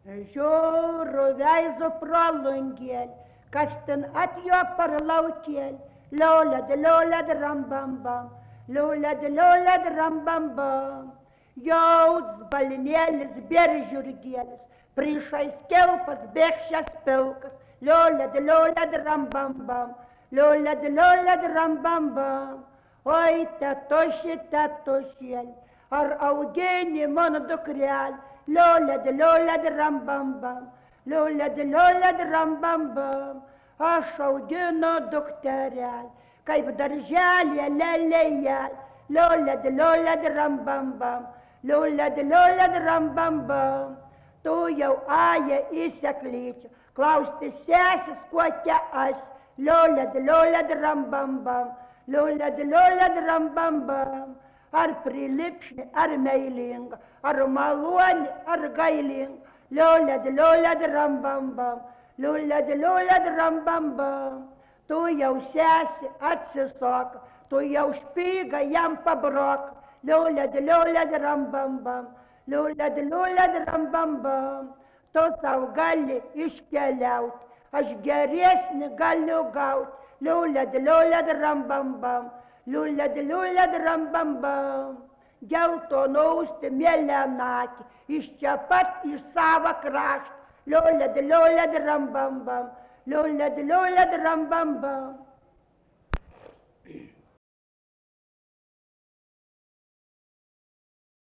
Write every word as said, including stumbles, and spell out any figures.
Žiūriu veizu pro langėlį, kas ten atjo per laukėlį. Lioled, lioled, rambambam, lioled, lioled, rambambam. Jauts balinėlis, beržurgėlis, priešais kelpas, bėgšęs pilkas. Lioled, lioled, rambambam, lioled, lioled, rambambam. Oi, tetoši, tetošėlį, ar augini mano dukrelį. Lioled, lioled, rambambam, lioled, lioled, rambambam. Aš auginu dukterelį, kaip darželė lelėjel. Lioled, lioled, rambambam, lioled, lioled, rambambam. Tu jau aja įseklyčia, klausti sesis, kokia aš. Lioled, lioled, rambambam, lioled, lioled, rambambam. Ar prilipšni, ar meilinga, ar maloni, ar gailinga. Lioled, lioled, rambambam, lioled, lioled, rambambam. Tu jau sesi atsisoka, tu jau špyga jam pabroka. Lioled, lioled, rambambam, lioled, lioled, rambambam. Tu sau gali iškeliaut, aš geresnį galiu gaut. Lioled, lioled, rambambam, lioled, lioled, rambambam. Geltonausti mėlynakį, iš čia pat iš savo kraštą. Lioled, lioled, rambambam, lioled, lioled, rambambam.